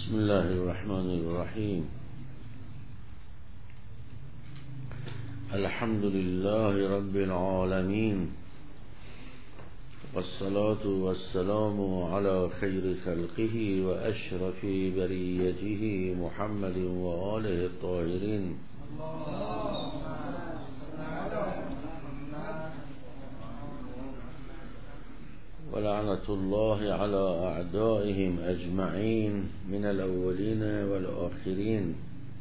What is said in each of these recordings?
بسم الله الرحمن الرحیم. الحمد لله رب العالمين والصلاة والسلام على خير خلقه وأشرف بريته محمد وآله الطاهرين. ولعنة الله على أعدائهم أجمعين من الأولين والآخرين.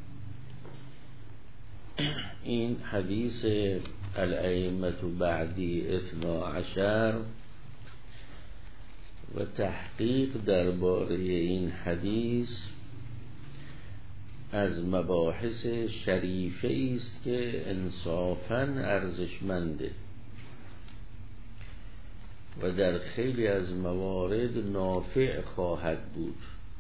این حدیث الائمة بعدی 12 و تحقیق درباره این حدیث از مباحث شریفه است که انصافاً ارزشمنده و در خیلی از موارد نافع خواهد بود.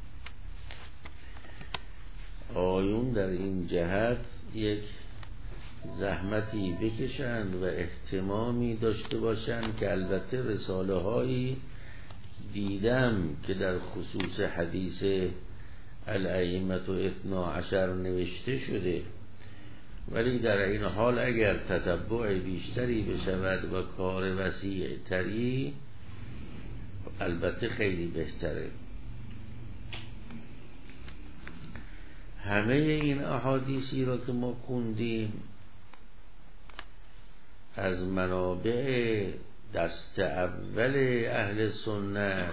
آیون در این جهت یک زحمتی بکشند و اهتمامی داشته باشند که البته رساله هایی دیدم که در خصوص حدیث الائمة 12 نوشته شده، ولی در این حال اگر تتبع بیشتری بشود و کار وسیع تری البته خیلی بهتره. همه این احادیثی را که ما خوندیم از منابع دست اول اهل سنت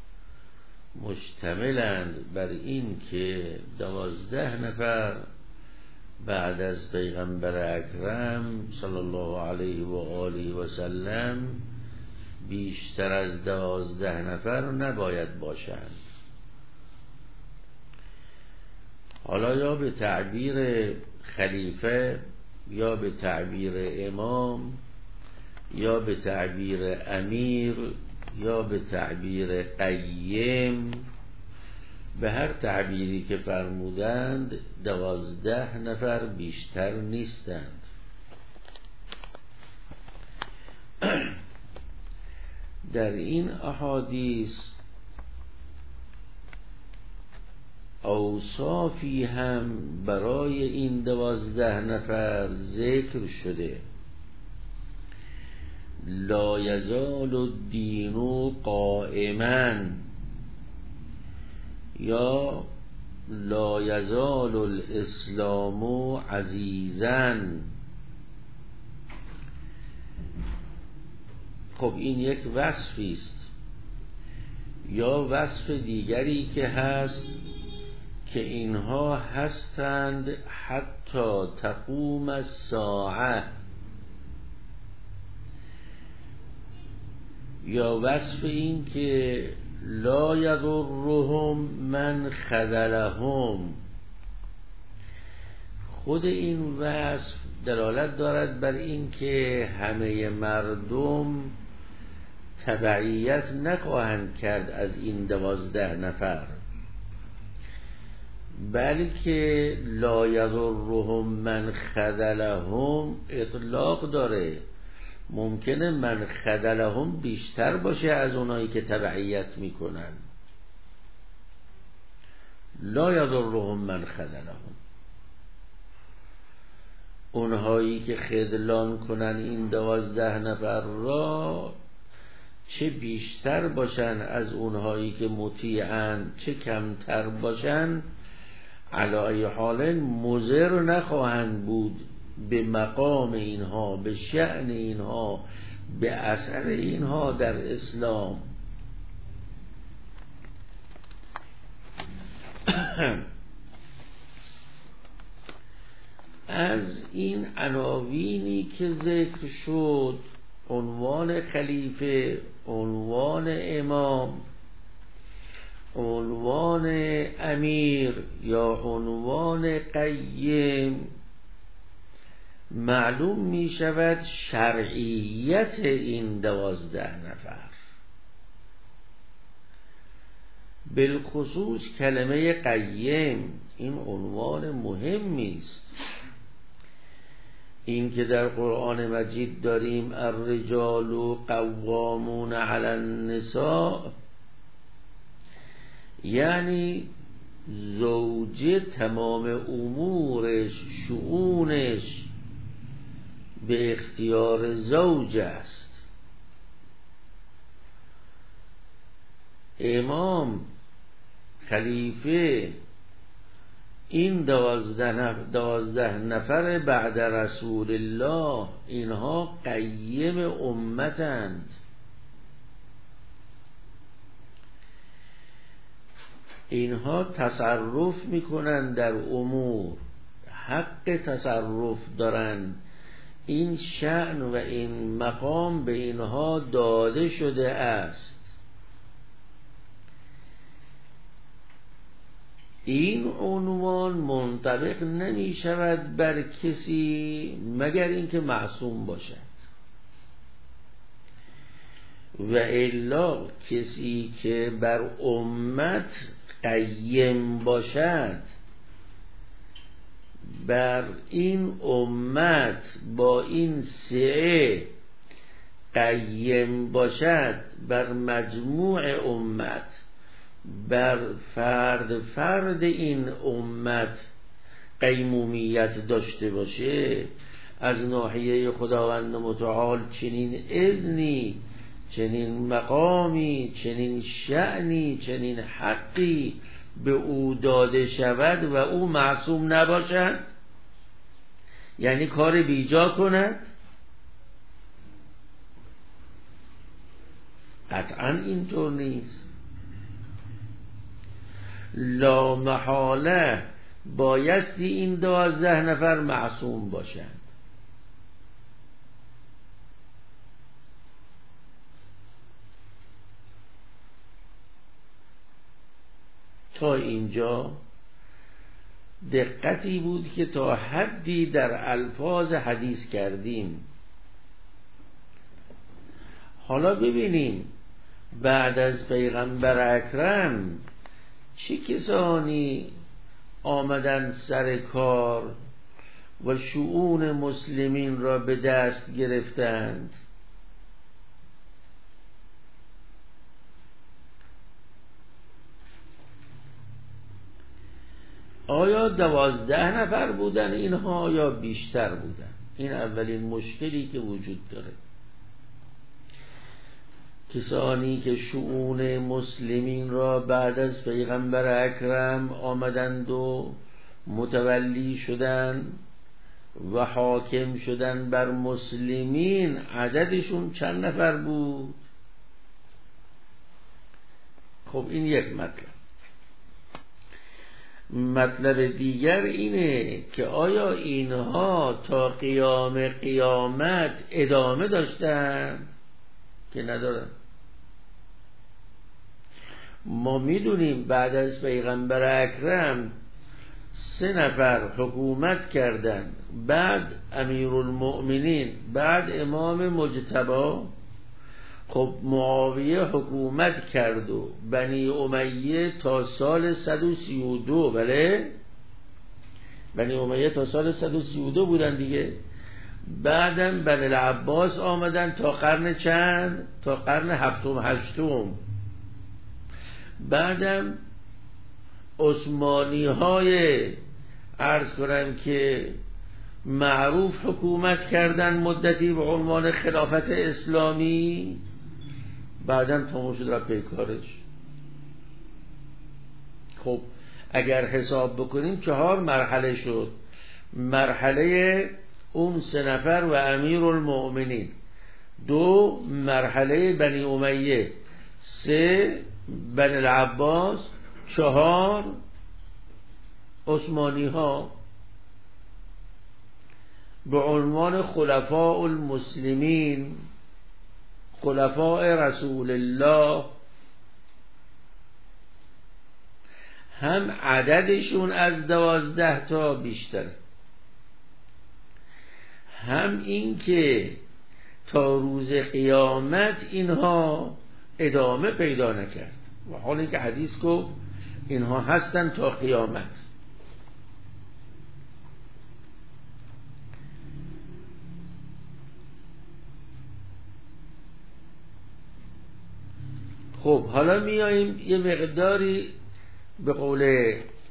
مشتملند بر این که 12 نفر بعد از پیغمبر اکرم صلی الله علیه و آله و سلم بیشتر از 12 نفر نباید باشند. حالا یا به تعبیر خلیفه یا به تعبیر امام یا به تعبیر امیر یا به تعبیر قیم، به هر تعبیری که فرمودند 12 نفر بیشتر نیستند. در این احادیث اوصافی هم برای این 12 نفر ذکر شده. لا یزال الدین قائما یا لا یزال الاسلام عزیزا. خب این یک وصفی است. یا وصف دیگری که هست که اینها هستند حتی تقوم الساعه، یا وصف این که لا یضرهم من خذلهم. خود این وصف دلالت دارد بر این که همه مردم تبعیت نخواهند کرد از این 12 نفر، بلکه لا یضرهم من خذلهم اطلاق داره. ممکنه من خذلهم بیشتر باشه از اونایی که تبعیت میکنن. لا یضرهم من خذلهم، اونهایی که خذلان کنن این 12 نفر را چه بیشتر باشن از اونهایی که مطیعن چه کمتر باشن، علی حال مضر نخواهند بود به مقام اینها، به شأن اینها، به اثر اینها در اسلام. از این عناوینی که ذکر شد، عنوان خلیفه، عنوان امام، عنوان امیر یا عنوان قیم، معلوم می شود شرعیت این 12 نفر. بالخصوص کلمه قیم این عنوان مهمی است. این که در قرآن مجید داریم الرجال قوامون علی النساء، یعنی زوجه تمام امورش شؤونش به اختیار زوج است. امام خلیفه این 12 نفر بعد رسول الله، اینها قیم امتند. اینها تصرف میکنن در امور، حق تصرف دارن. این شأن و این مقام به اینها داده شده است. این عنوان منطبق نمی شود بر کسی مگر اینکه معصوم باشد، و الا کسی که بر امت قیم باشد، بر این امت با این سعه قیم باشد، بر مجموع امت، بر فرد این امت قیمومیت داشته باشه، از ناحیه خداوند متعال چنین اذنی، چنین مقامی، چنین شأنی، چنین حقی به او داده شود و او معصوم نباشد، یعنی کار بیجا کند، قطعا اینطور نیست. لا محاله بایستی این 12 نفر معصوم باشند. تا اینجا دقتی بود که تا حدی در الفاظ حدیث کردیم. حالا ببینیم بعد از پیغمبر اکرم چه کسانی آمدن سر کار و شؤون مسلمین را به دست گرفتند. آیا 12 نفر بودن اینها یا بیشتر بودن؟ این اولین مشکلی که وجود داره. کسانی که شؤون مسلمین را بعد از پیغمبر اکرم آمدند و متولی شدند و حاکم شدند بر مسلمین، عددشون چند نفر بود؟ خب این یک مطلب. مطلب دیگر اینه که آیا اینها تا قیام قیامت ادامه داشتن که ندارن؟ ما میدونیم بعد از پیغمبر اکرم 3 نفر حکومت کردند، بعد امیرالمؤمنین، بعد امام مجتبی. خب معاویه حکومت کرد و بنی امیه تا سال 132. بله، بنی امیه تا سال 132 بودن دیگه. بعدم بنی العباس آمدن تا قرن چند؟ تا قرن 7م 8م. بعدم عثمانی های عرض کنم که معروف حکومت کردن مدتی به عنوان خلافت اسلامی. بعدم تمام شد رفت پیکارش. خب اگر حساب بکنیم 4 مرحله شد. مرحله اون 3 نفر و امیرالمؤمنین، 2 مرحله بنی امیه، 3 بنی العباس، 4 عثمانی ها به عنوان خلفاء المسلمین، خلفاء رسول الله. هم عددشون از 12 تا بیشتر، هم این که تا روز قیامت اینها ادامه پیدا نکرد، و حالی که حدیث گفت اینها هستن تا قیامت. خب حالا میاییم یه مقداری به قول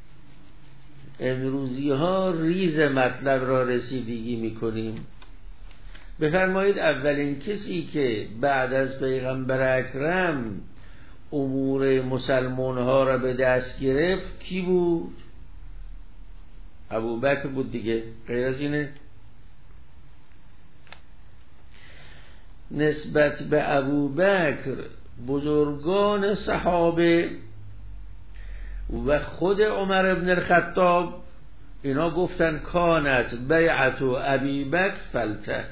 امروزی ها ریز مطلب را رسیدگی میکنیم. بفرمایید اولین کسی که بعد از پیغمبر اکرم امور مسلمان ها را به دست گرفت کی بود؟ ابوبکر بود دیگه، غیر از اینه؟ نسبت به ابوبکر بزرگان صحابه و خود عمر ابن الخطاب اینا گفتن کانت بیعت ابی بکر فلته.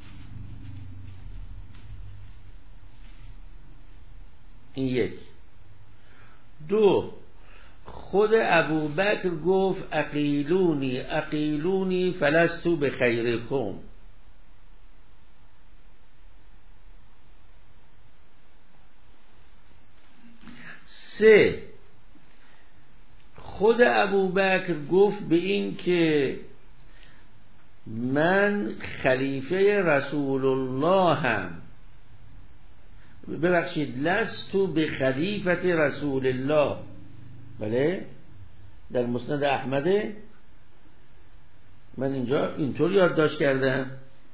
این یک. دو، خود ابوبکر گفت اقیلونی اقیلونی فلستو بخیرکم. سه، خود ابوبکر گفت به این که من خلیفه رسول الله هم، ببخشید لستو به خلیفت رسول الله، بله در مسند احمده، من اینجا اینطور یادداشت کردم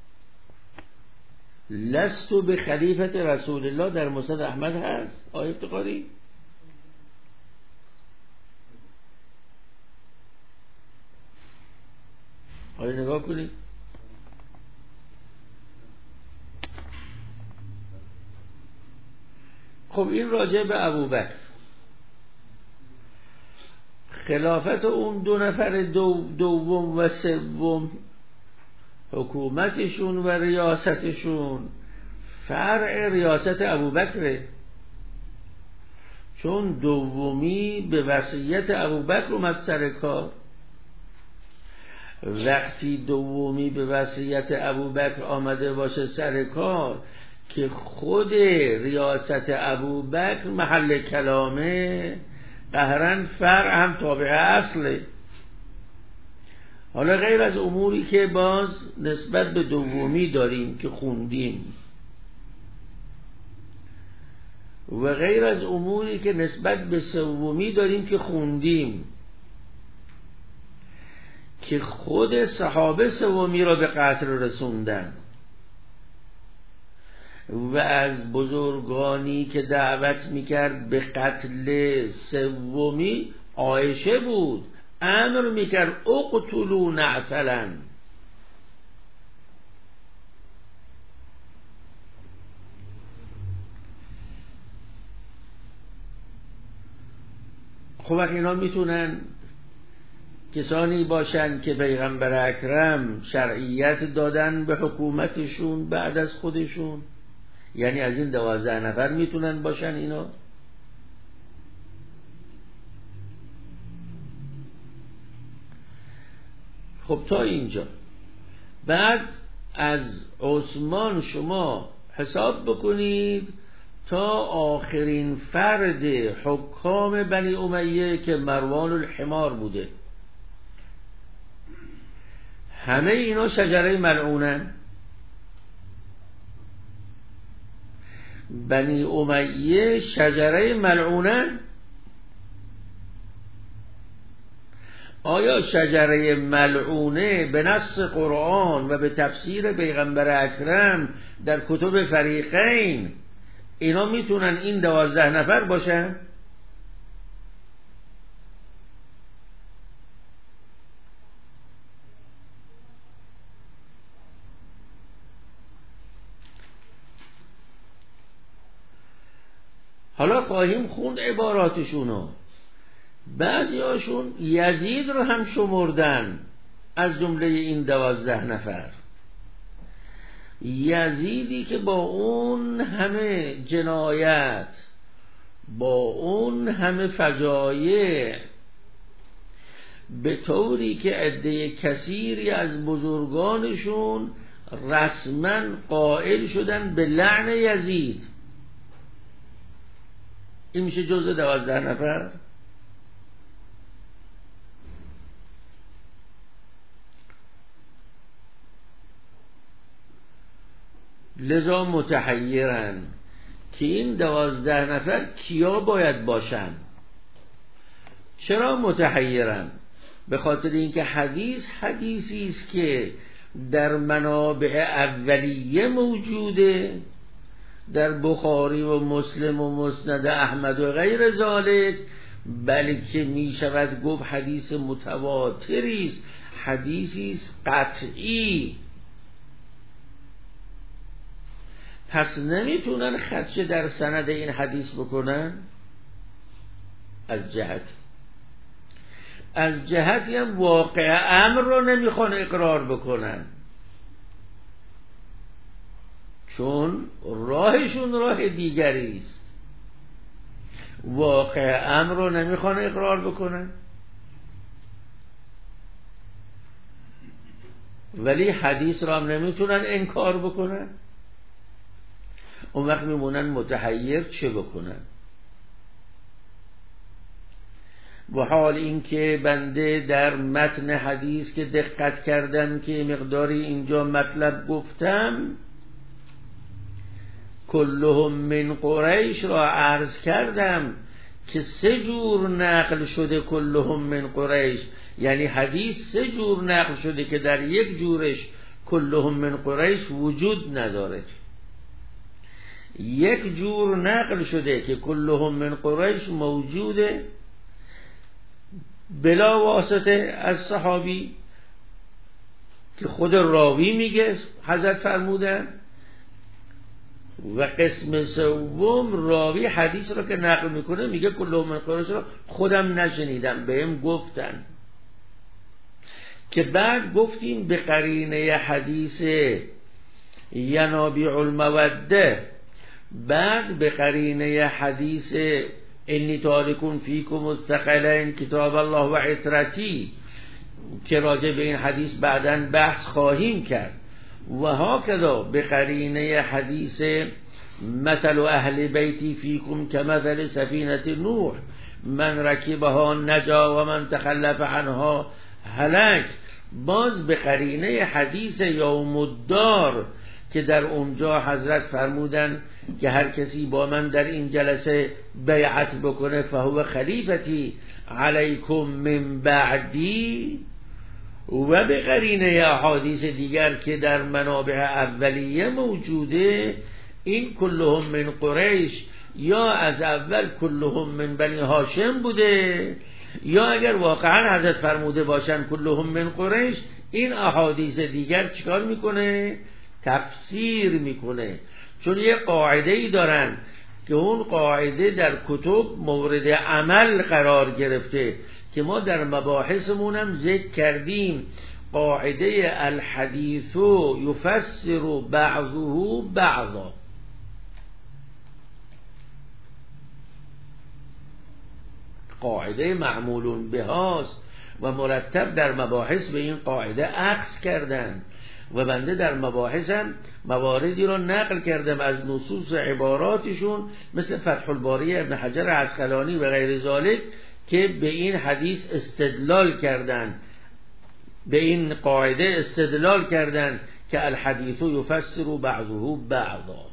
لستو به خلیفت رسول الله، در مسند احمد هست آیه افتقاری. آیه نگاه کنید. خب این راجع به ابوبکر. خلافت اون دو نفر دوم و سوم، حکومتشون و ریاستشون فرع ریاست ابوبکره، چون دومی به وصیت ابوبکر اومد سر کار. وقتی دومی به وصیت ابوبکر آمده باشه سر کار که خود ریاست ابوبکر محل کلامه، قهرن فرع هم تابع اصله. حالا غیر از اموری که باز نسبت به دومی داریم که خوندیم و غیر از اموری که نسبت به سومی داریم که خوندیم، که خود صحابه سومی را به قتل رسوندن و از بزرگانی که دعوت میکرد به قتل سومی عایشه بود، امر میکرد اقتلوا نعتلا. خب اینا میتونن کسانی باشن که پیغمبر اکرم شرعیت دادن به حکومتشون بعد از خودشون، یعنی از این 12 نفر میتونن باشن اینا. خب تا اینجا. بعد از عثمان شما حساب بکنید تا آخرین فرد حکام بنی امیه که مروان الحمار بوده. همه اینا شجره ملعونن. بنی امیه شجره ملعونن. آیا شجره ملعونه به نص قرآن و به تفسیر پیغمبر اکرم در کتب فریقین اینا میتونن این 12 نفر باشن؟ حالا خواهیم خوند عباراتشونو. بعضی هاشون یزید رو هم شمردن از جمله این 12 نفر. یزیدی که با اون همه جنایت، با اون همه فجایع، به طوری که عده کثیری از بزرگانشون رسما قائل شدن به لعن یزید، این میشه جزء 12 نفر. لذا متحیرن که این 12 نفر کیا باید باشن. چرا متحیرن؟ به خاطر اینکه حدیثی است که در منابع اولیه موجوده، در بخاری و مسلم و مسند احمد و غیر ذالک، بلکه می شود گفت حدیث متواتری است، حدیثی است قطعی. پس نمیتونن خدشه در سند این حدیث بکنن. از جهتی هم واقع امر رو نمیخوان اقرار بکنن، چون راهشون راه دیگری است. واقع امر رو نمیخوان اقرار بکنن، ولی حدیث را هم نمیتونن انکار بکنن. اون وقت میمونن متحیر چه بکنن. و حال این که بنده در متن حدیث که دقت کردم که مقداری اینجا مطلب گفتم، کلهم من قریش را عرض کردم که 3 جور نقل شده کلهم من قریش، یعنی حدیث 3 جور نقل شده که در یک جورش کلهم من قریش وجود نداره. یک جور نقل شده که کلهم من قریش موجوده بلا واسطه از صحابی که خود راوی میگه حضرت فرمودن، و قسم سوم راوی حدیث را که نقل میکنه میگه کلهم من قریش را خودم نشنیدم، بهم گفتن. که بعد گفتیم به قرینه حدیث ینابیع الموده، بعد به قرینه حدیث انی تارکون فیکم الثقلین کتاب الله و عترتی که راجع به این حدیث بعداً بحث خواهیم کرد، و هاکذا به قرینه حدیث مثل اهل بیتی فیکم کمثل سفینه نوح من رکبها نجا و من تخلف عنها هلک. باز به قرینه حدیث یوم الدار که در اونجا حضرت فرمودن که هر کسی با من در این جلسه بیعت بکنه فهو خلیفتی علیکم من بعدی، و به قرینه احادیث دیگر که در منابع اولیه موجوده، این کلهم من قریش یا از اول کلهم من بنی هاشم بوده، یا اگر واقعا حضرت فرموده باشن کلهم من قریش، این احادیث دیگر چیکار میکنه؟ تفسیر میکنه. چون یه قاعده‌ای دارن که اون قاعده در کتب مورد عمل قرار گرفته که ما در مباحثمونم ذکر کردیم. قاعده الحدیث یفسر بعضه بعضا، قاعده معمول بهاست و مرتب در مباحث به این قاعده اخذ کردن. و بنده در مباحثم مواردی رو نقل کردم از نصوص عباراتشون مثل فتح الباری ابن حجر عسقلانی و غیر ذالک که به این حدیث استدلال کردن، به این قاعده استدلال کردن که الحدیث یفسر بعضه بعضا.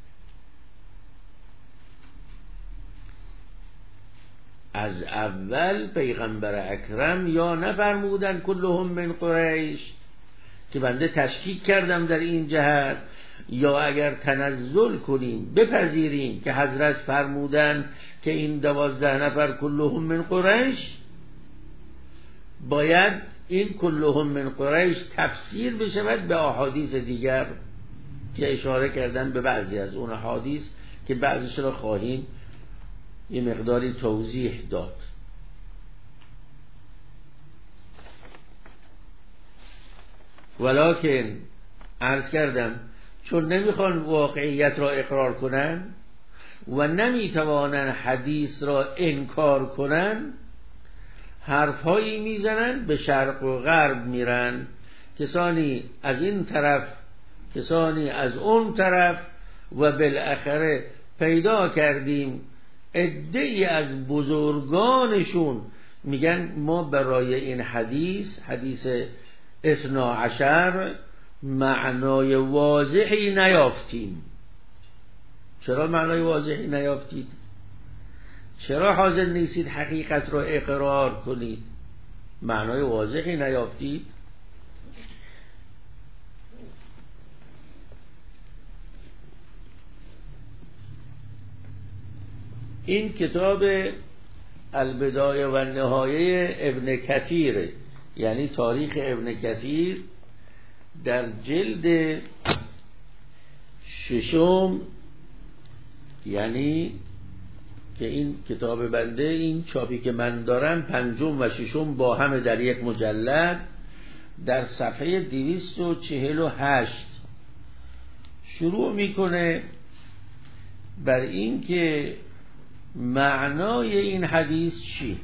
از اول پیغمبر اکرم یا نفرمودن کلهم من قریش که بنده تشکیک کردم در این جهت، یا اگر تنزل کنیم بپذیریم که حضرت فرمودن که این 12 نفر کلهم من قریش، باید این کلهم من قریش تفسیر بشود به احادیث دیگر که اشاره کردن به بعضی از اون احادیث که بعضیش را خواهیم یه مقداری توضیح داد. ولکن عرض کردم چون نمیخوان واقعیت را اقرار کنن و نمیتوانن حدیث را انکار کنن، حرفهایی میزنن به شرق و غرب میرن، کسانی از این طرف کسانی از اون طرف، و بالاخره پیدا کردیم عده‌ای از بزرگانشون میگن ما برای این حدیث 12 معنای واضحی نیافتیم. چرا معنای واضحی نیافتید؟ چرا حاضر نیستید حقیقت را اقرار کنید؟ معنای واضحی نیافتید؟ این کتاب البدایه و نهایه ابن کثیر، یعنی تاریخ ابن کثیر، در جلد 6، یعنی که این کتاب بنده، این چاپی که من دارم 5 و 6 با هم در یک مجلد، در صفحه 248 شروع میکنه بر این که معنای این حدیث چی.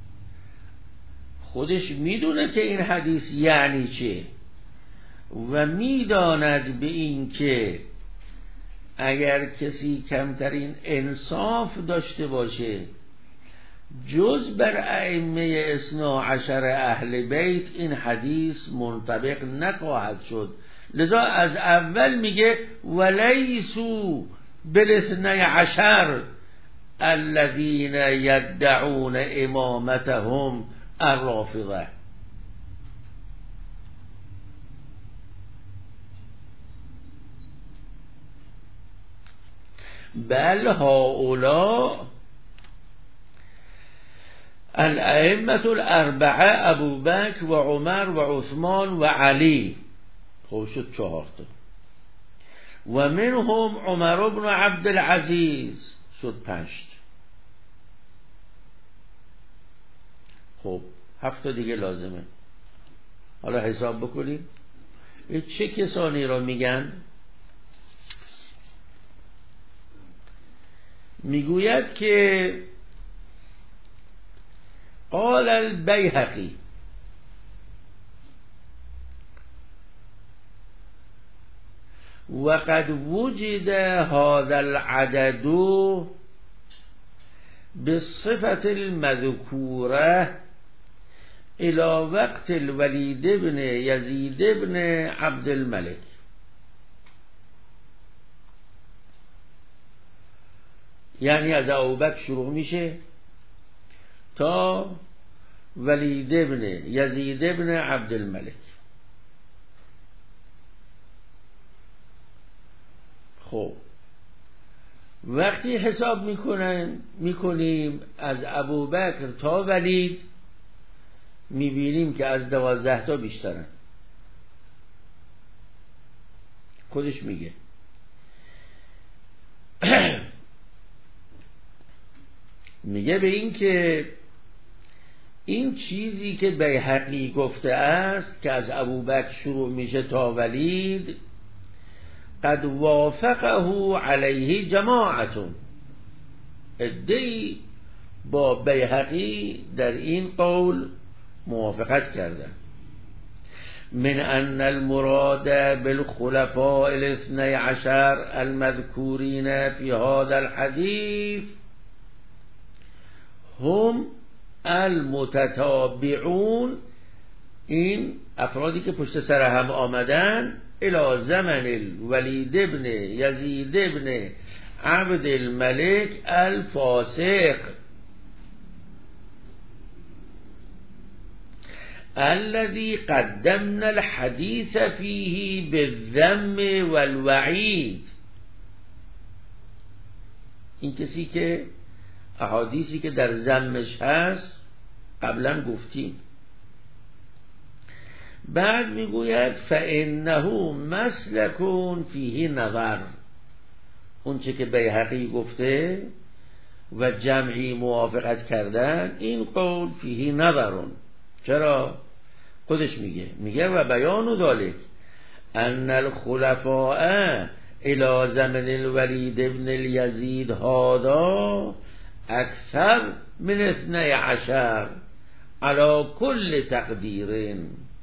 خودش میدونه که این حدیث یعنی چه و میداند به این که اگر کسی کمترین انصاف داشته باشه جز بر ائمه 12 اهل بیت این حدیث منطبق نخواهد شد. لذا از اول میگه ولیسوا بال12 الذين يدعون امامتهم الرافضه. بل هؤلاء الائمة الاربعه ابو بکر و عمر و عثمان و علی. خب شد 4 تا. و منهم عمر بن عبد العزیز شد 5 تا. خب 7 تا دیگه لازمه. حالا حساب بکنیم چه کسانی را میگن. میگوید که قال البیهقی وقد وجد هذا العدد بالصفة المذكورة الى وقت الولید بن یزید بن عبد الملک. یعنی از ابوبکر شروع میشه تا ولید بن یزید بن عبد الملک. خب وقتی حساب میکنیم از ابوبکر تا ولید میبینیم که از 12 تا بیشترن. خودش میگه میگه به این که این چیزی که بیهقی گفته است که از ابوبکر شروع میشه تا ولید قد وافقه علیه جماعتون، عده‌ای با بیهقی در این قول موافقت کردن. من ان المراد بالخلفاء 12 المذکورین فی هذا الحدیث هم المتتابعون، این افرادی که پشت سر هم آمدن الى زمن الولید بن یزید بن عبد الملک الفاسق الذي قدمنا الحديث فيه بالذم والوعید. این کسی که احادیثی که در ذمش هست قبلا گفتیم. بعد میگوید فانه مسلک فیه نظر، اون چه که بیهقی گفته و جمعی موافقت کردن این قول فیه نظرون. چرا؟ خودش میگه و بیان ذالک ان الخلفاء الى زمن الولید ابن الیزید هذا اکثر من 12 علی کل تقدیر.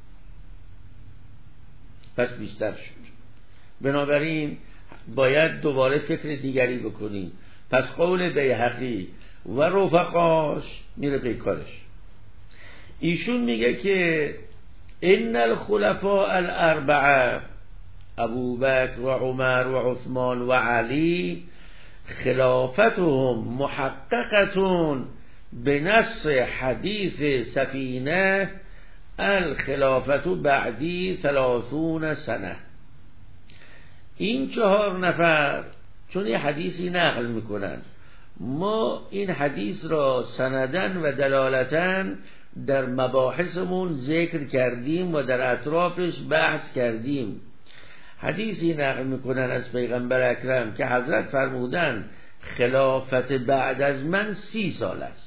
پس بیشتر شد. بنابراین باید دوباره فکر دیگری بکنیم. پس قول بیهقی و رفقاش میره پیکارش. ایشون میگه که ان الخلفاء الاربعه ابوبکر و عمر و عثمان و علی خلافتهم محققتون به نص حدیث سفینه الخلافت بعدی 30 سنه. این 4 نفر چون یه حدیثی نقل میکنن، ما این حدیث را سندن و دلالتن در مباحثمون ذکر کردیم و در اطرافش بحث کردیم. حدیثی نقل میکنن از پیغمبر اکرم که حضرت فرمودن خلافت بعد از من 30 سال است.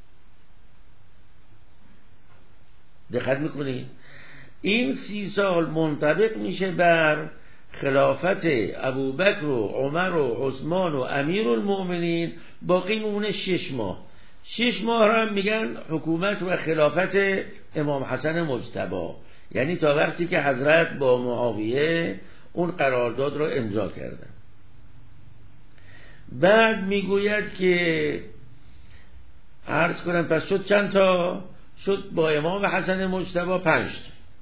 دقت میکنید؟ این 30 سال منطبق میشه بر خلافت ابوبکر و عمر و عثمان و امیر المؤمنین، باقی میمونه 6 ماه. 6 ماه را هم میگن حکومت و خلافت امام حسن مجتبی، یعنی تا وقتی که حضرت با معاویه اون قرارداد رو امضا کردن. بعد میگوید که عرض کنم پس شد چند تا؟ شد با امام حسن مجتبی 5 تا.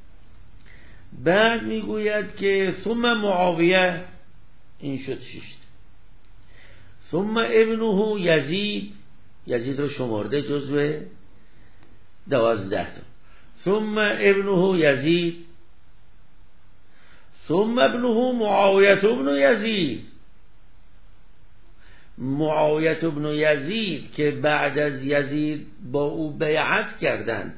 بعد میگوید که ثم معاویه، این شد 6 تا. ثم ابنه یزید، یزید رو شمرده جزو 12 تا. ثم ابنه یزید، ثم ابنه معاویه ابن یزید. معاویه ابن یزید که بعد از یزید با او بیعت کردند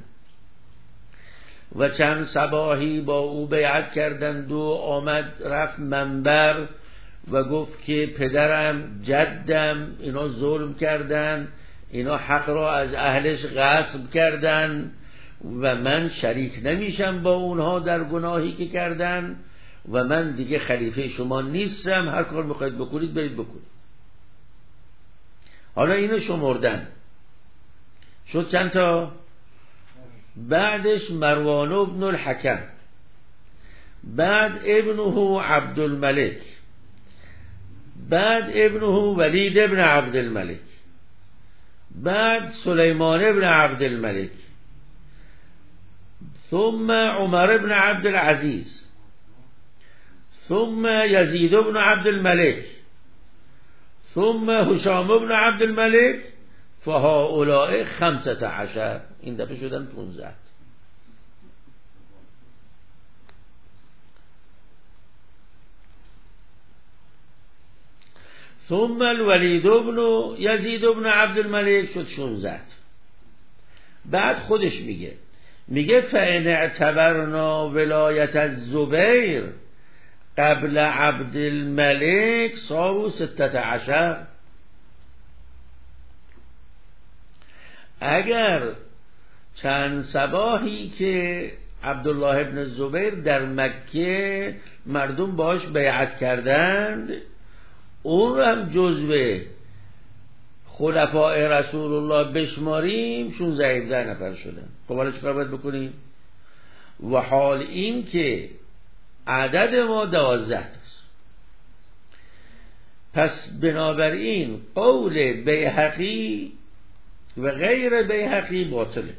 و چند صباحی با او بیعت کردند و آمد رفت منبر و گفت که پدرم جدم اینا ظلم کردن، اینا حق را از اهلش غصب کردن و من شریک نمیشم با اونها در گناهی که کردن و من دیگه خلیفه شما نیستم، هر کار میخواید بکنید برید بکنید. حالا اینو شمردن شد چند تا؟ بعدش مروان ابن الحکم، بعد ابنه عبدالملک، بعد ابنه ولید ابن عبدالملک، بعد سلیمان ابن عبدالملک، ثم عمر ابن عبدالعزیز، ثم یزید ابن عبدالملک، ثم هشام ابن عبدالملک، فهؤلاء 15. این دفعه شدن 15. ثم الولید ابن یزید ابن عبدالملک شد 16. بعد خودش میگه فإن اعتبرنا ولایت الزبیر قبل عبدالملک صاروا 16. اگر چند صباحی که عبدالله ابن زبیر در مکه مردم باش بیعت کردند اون رو هم جزو خلفای رسول الله بشماریم 16 نفر شدن. خب حالا چیکار باید بکنیم؟ و حال این که عدد ما 12 است. پس بنابراین قول بیهقی و غیر بیهقی باطله.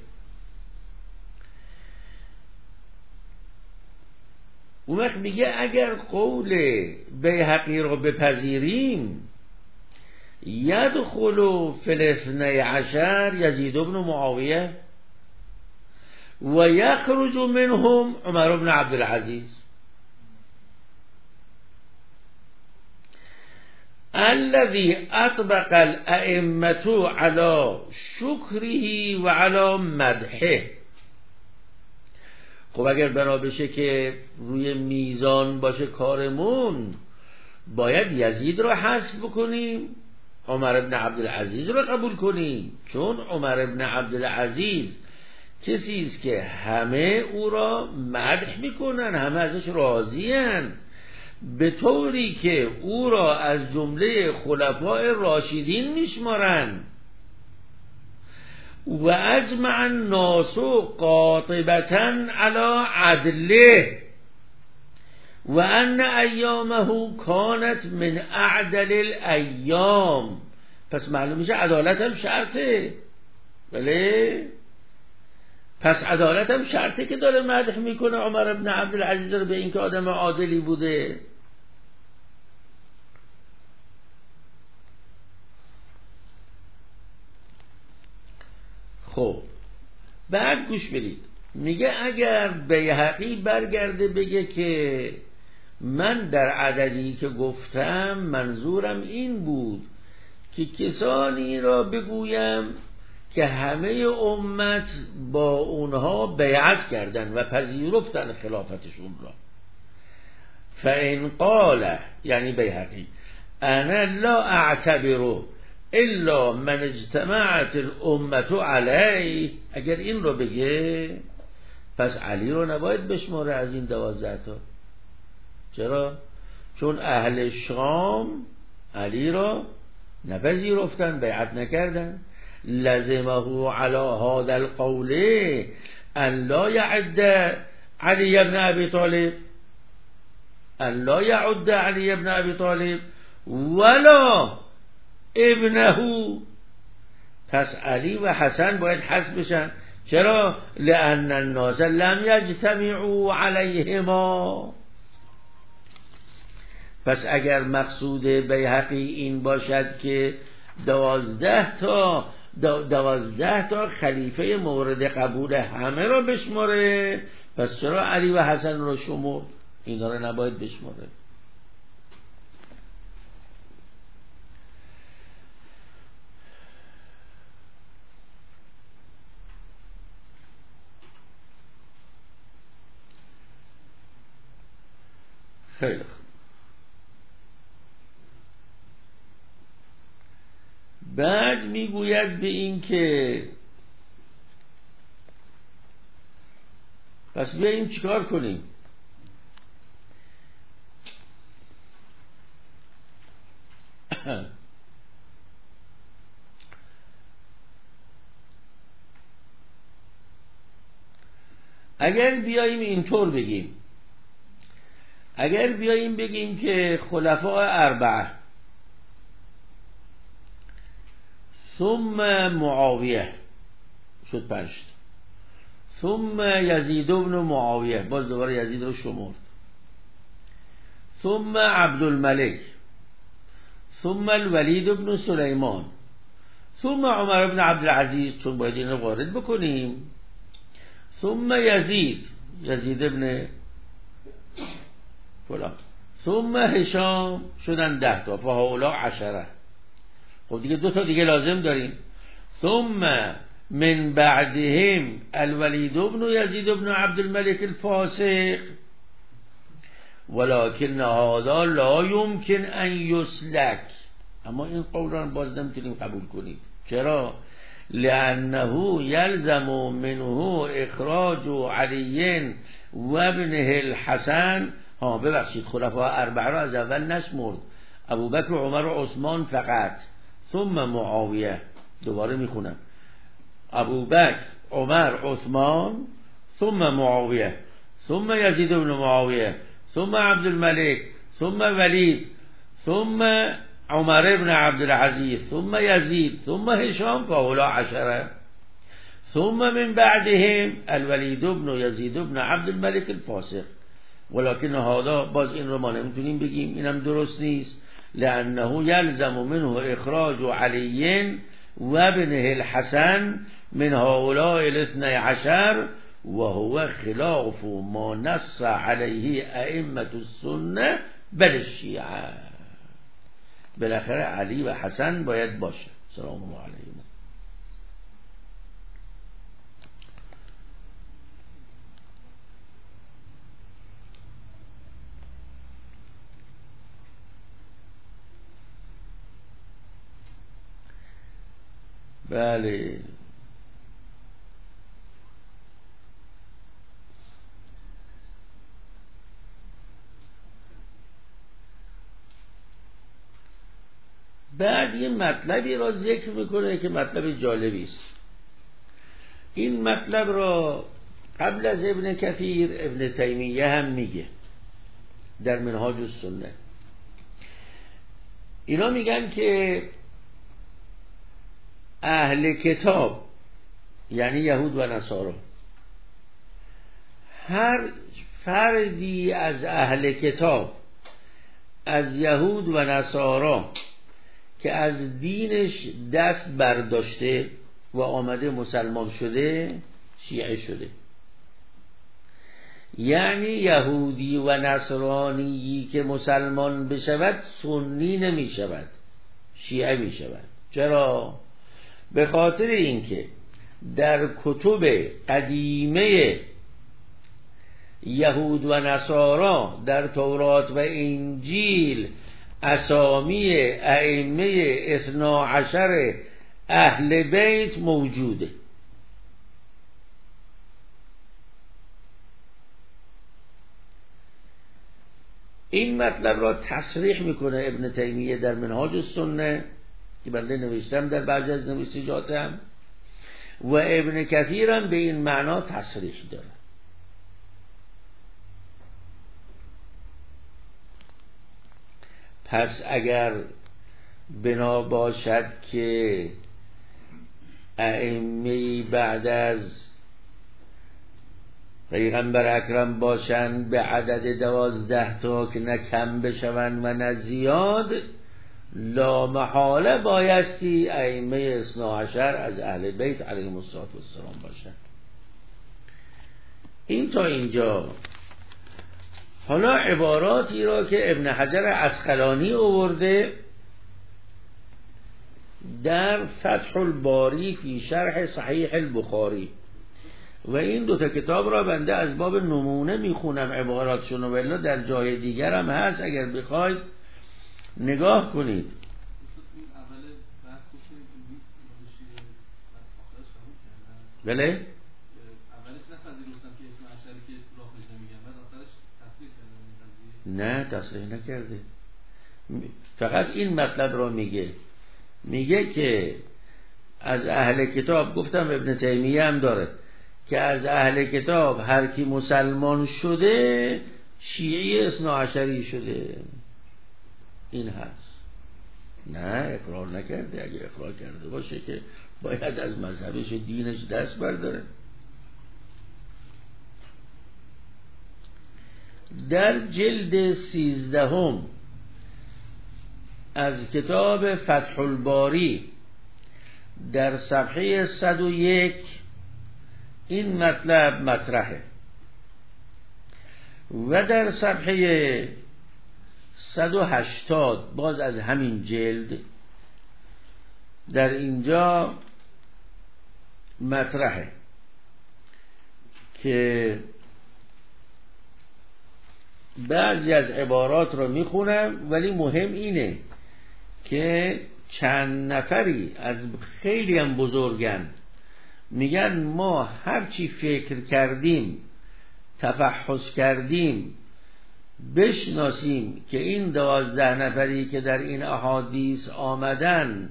اون وقت میگه اگر قول بیهقی رو بپذیریم یدخل فی الاثنی عشر یزید بن معاویه و یخرج منهم عمر بن عبدالعزیز الذي اطبق الائمه على شکره و على مدحه. خب اگر بنا بشه که روی میزان باشه کارمون باید یزید رو حذف بکنیم، عمر بن عبدالعزیز رو قبول کنیم، چون عمر بن عبدالعزیز کسی است که همه او را مدح میکنن، همه ازش راضین، به طوری که او را از جمله خلفای راشدین میشمارن. و اجمع الناس قاطبة على عدله و ان ایامه کانت من اعدل الایام. پس معلوم میشه عدالت هم شرطه. بله، پس عدالت هم شرطه که داره مدح میکنه عمر بن عبدالعزیز رو به اینکه آدم عادلی بوده. بعد گوش بدید، میگه اگر بیهقی برگرده بگه که من در عددی که گفتم منظورم این بود که کسانی را بگویم که همه امت با اونها بیعت کردن و پذیرفتن خلافتشون را، فإن قال یعنی بیهقی انا لا اعتبر الا من اجتمعت الامه علی، اگر این رو بگه پس علی رو نباید بشماره از این 12 تا. چرا؟ چون اهل شام علی را نپذیرفتن، بیعت نکردن. لزمه علی هذا القول ان لا يعد علی ابن ابی طالب، ان لا يعد علی ابن ابی طالب ولا ابنه. پس علی و حسن باید حذف بشن. چرا؟ لأن الناس لم يجتمعوا علیهما. پس اگر مقصود بیهقی این باشد که 12 تا خلیفه مورد قبول همه را بشماره، پس چرا علی و حسن را شمرد؟ اینا را نباید بشماره. خیلی خوب. بعد میگوید به این که پس بیاییم چیکار کنیم؟ اگر بیاییم اینطور بگیم، اگر بیاییم بگیم که خلفاء اربعه ثم معاویه شد 5، ثم یزید بن معاویه، باز دوباره یزید رو شمرد، ثم عبدالملک، ثم الولید بن سلیمان، ثم عمر بن عبدالعزیز، چون باید این رو وارد بکنیم، ثم یزید بن فلان، ثم هشام، شدن 10 تا، فهؤلاء 10. خب دیگه 2 تا دیگه لازم داریم. ثم من بعدهم الولید بن یزید بن عبدالملک الفاسق ولكن هذا لا يمكن ان يسلك. اما این قول را باز نمیتونیم قبول کنیم. چرا؟ لانه یلزم منه اخراج علی و ابنه الحسن. ببخشید، خلفاء اربعه را از اول نشمرد، ابوبکر و عمر و عثمان فقط، ثم معاویه. دوباره میخونم، ابوبکر، عمر، عثمان، ثم معاویه، ثم یزید بن معاویه، ثم عبدالملک، ثم ولید، ثم عمر بن عبدالعزیز، ثم یزید، ثم هشام، فهؤلاء 10. ثم من بعدهم الولید بن یزید بن عبدالملک الفاسق ولكن هذا، باز این رو ما نمیتونیم بگیم، اینم درست نیست، لانه یلزم منه اخراج علی و ابنه الحسن من هؤلاء 12 وهو خلاف ما نص علیه ائمه السنه بل الشیعه. بالاخره علی و حسن باید باشه سلام الله علیهم. بله، بعد یه مطلبی را ذکر میکنه که مطلب جالبی است. این مطلب را قبل از ابن کثیر ابن تیمیه هم میگه در منهاج السنه. اینا میگن که اهل کتاب یعنی یهود و نصارا، هر فردی از اهل کتاب، از یهود و نصارا که از دینش دست برداشته و آمده مسلمان شده، شیعه شده. یعنی یهودی و نصرانی که مسلمان بشود سنی نمی شود، شیعه می شود. چرا؟ به خاطر اینکه در کتب قدیمه یهود و نصارا در تورات و انجیل اسامی ائمه 12 اهل بیت موجوده. این مطلب را تصریح میکنه ابن تیمیه در منهاج السنه که بنده نوشتم در بعضی از نوشتجاتم، و ابن کثیر هم به این معنا تصریح داره. پس اگر بنا باشد که ائمه بعد از پیغمبر اکرم باشند به عدد 12 تا که نه کم بشوند و نه زیاد، لا محاله بایستی ائمه 12 از اهل بیت علیهم الصلوة والسلام باشند. این تا اینجا. حالا عباراتی را که ابن حجر عسقلانی آورده در فتح الباری فی شرح صحیح البخاری، و این دوتا کتاب را بنده از باب نمونه میخونم عباراتشون، و الا در جای دیگر هم هست اگر بخواید نگاه کنید. بله؟ نه تصریح نکرده، فقط این مطلب را میگه که از اهل کتاب، گفتم ابن تیمیه هم داره که از اهل کتاب هر کی مسلمان شده شیعی 12 شده. این هست. نه اقرار نکرده. اگه اقرار کرده باشه که باید از مذهبش دینش دست برداره. در جلد 13 از کتاب فتح الباری در صفحه 101 این مطلب مطرحه، و در صفحه 180 باز از همین جلد در اینجا مطرحه که بعضی از عبارات رو میخونم، ولی مهم اینه که چند نفری از خیلی هم بزرگن میگن ما هرچی فکر کردیم، تفحص کردیم، بشناسیم که این 12 نفری که در این احادیث آمدن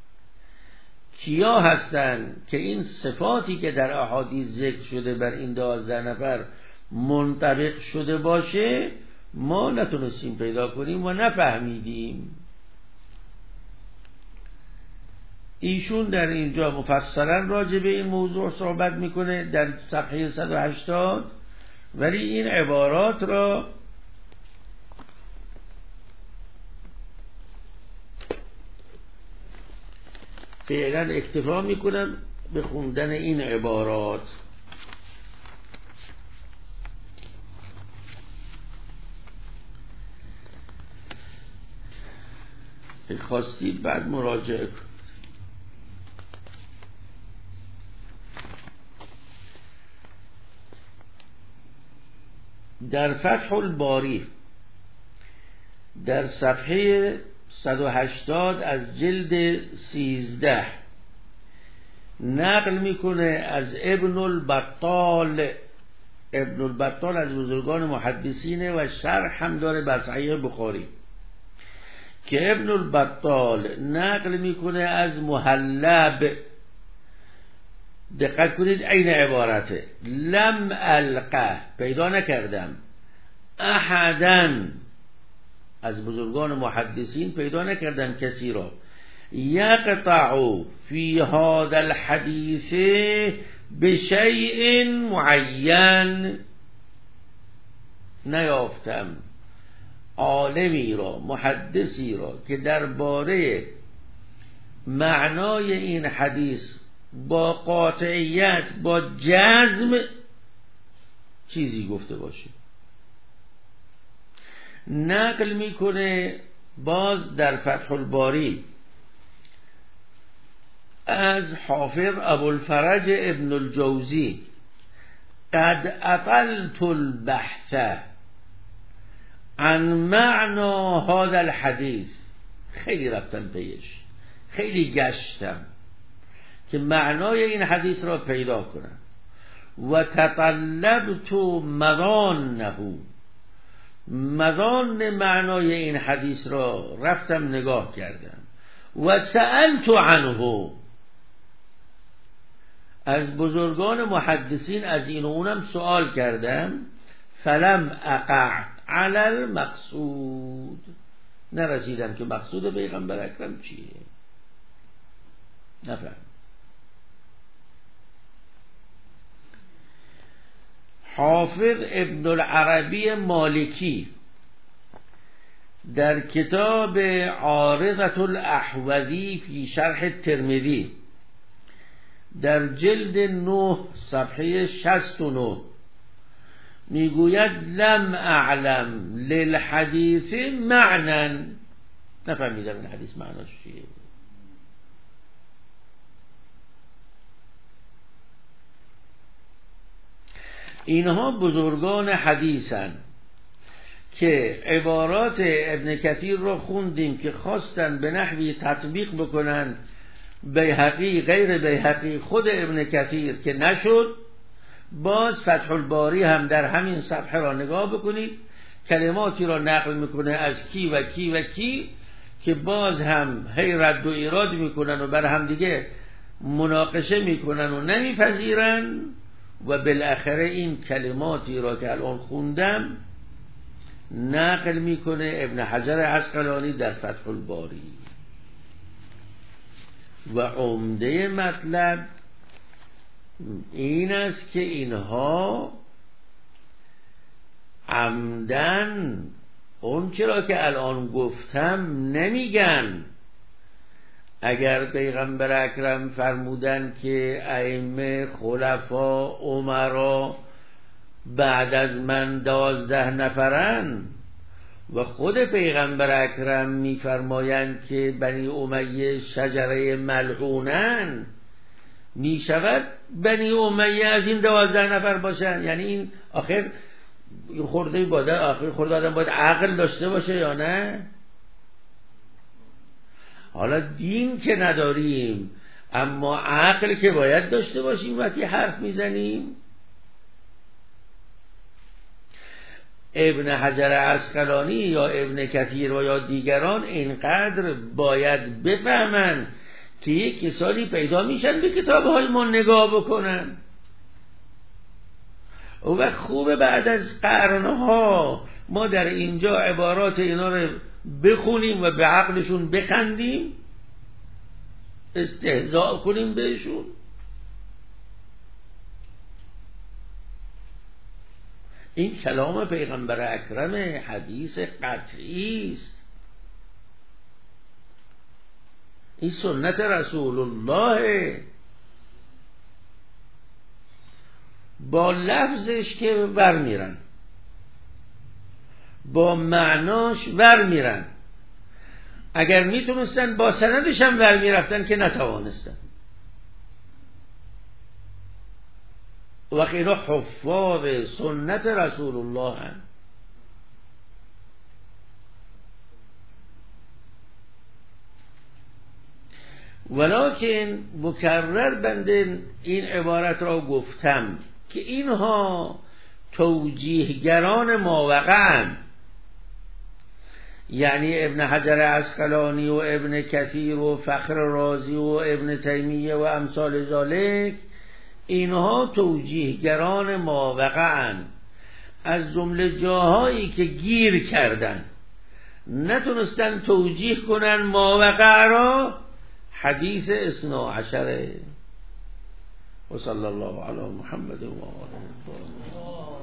کیا هستن که این صفاتی که در احادیث ذکر شده بر این 12 نفر منطبق شده باشه، ما نتونستیم پیدا کنیم و نفهمیدیم. ایشون در اینجا مفصلا راجع به این موضوع صحبت میکنه در صفحه 180، ولی این عبارات را فعلا اکتفا میکنم به خوندن این عبارات. خواستید بعد مراجعه کنید. در فتح الباری در صفحه 180 از جلد 13 نقل میکنه از ابن البطال. ابن البطال از بزرگان محدثینه و شرح هم داره بر صحیح بخاری، که ابن البطال نقل میکنه از محلب. دقت کنید این عبارته: لم القه، پیدا نکردم، احدن، از بزرگان محدثین پیدا نکردم کسی را، یقطع فی هذا الحدیث بشیء معین، نیافتم عالمی را، محدثی را که درباره معنای این حدیث با قاطعیت با جزم چیزی گفته باشه. نقل میکنه باز در فتح الباری از حافظ ابوالفرج ابن الجوزی قد اطلت البحث عن معنى هذا الحديث، خیلی رفتم پیش، خیلی گشتم که معنای این حدیث را پیدا کنم. و تطلبت مضانه، مضان معنای این حدیث را رفتم نگاه کردم. و سألت عنه، از بزرگان محدثین از این و اونم سوال کردم. فلم اقع علی المقصود، نرسیدم که مقصود پیغمبر اکرم چیه، نفهم. حافظ ابن العربی مالکی در کتاب عارضة الاحوذی فی شرح الترمذی در جلد 9 صفحه 69 میگوید لم اعلم للحدیث معنی، نفهمیدم این حدیث معناش چیه. اینها بزرگان حدیثن که عبارات ابن کثیر رو خوندیم که خواستن به نحوی تطبیق بکنن بیهقی غیر بیهقی خود ابن کثیر که نشد. باز فتح الباری هم در همین صفحه را نگاه بکنید، کلماتی را نقل میکنه از کی و کی و کی که باز هم هی رد و ایراد میکنن و بر هم دیگه مناقشه میکنن و نمیپذیرن و بالاخره این کلماتی را که الان خوندم نقل میکنه ابن حجر عسقلانی در فتح الباری. و عمده مطلب این است که اینها عمدن اون چرا که الان گفتم نمیگن. اگر پیغمبر اکرم فرمودن که ائمه خلفا امرا بعد از من 12 نفرن و خود پیغمبر اکرم میفرمایند که بنی امیه شجره ملعونن، میشود بنی امیه از این 12 نفر باشن؟ یعنی این آخر خورده باید، آخر خورده آدم باید عقل داشته باشه یا نه؟ حالا دین که نداریم اما عقل که باید داشته باشیم وقتی حرف میزنیم. ابن حجر عسقلانی یا ابن کثیر و یا دیگران اینقدر باید بفهمن که یک کسانی پیدا میشن به کتابهای ما نگاه بکنن و خوبه بعد از قرنها ما در اینجا عبارات اینا رو بخونیم و به عقلشون بخندیم، استهزاء کنیم بهشون. این کلام پیغمبر اکرم، حدیث قطعی است، این سنت رسول الله، با لفظش که ور میرن، با معناش ور میرن. اگر میتونستن با سندش هم ور میرفتن که نتوانستن. و خیلی حفاظ سنت رسول الله هم. ولکن مکرر بنده این عبارت را گفتم که اینها توجیهگران ماوقعن، یعنی ابن حجر عسقلانی و ابن کثیر و فخر رازی و ابن تیمیه و امثال ذالک، اینها توجیهگران ماوقعن. از جمله جاهایی که گیر کردن نتونستن توجیه کنن ماوقع را، حدیث 12 و صلی الله علی محمد و آله.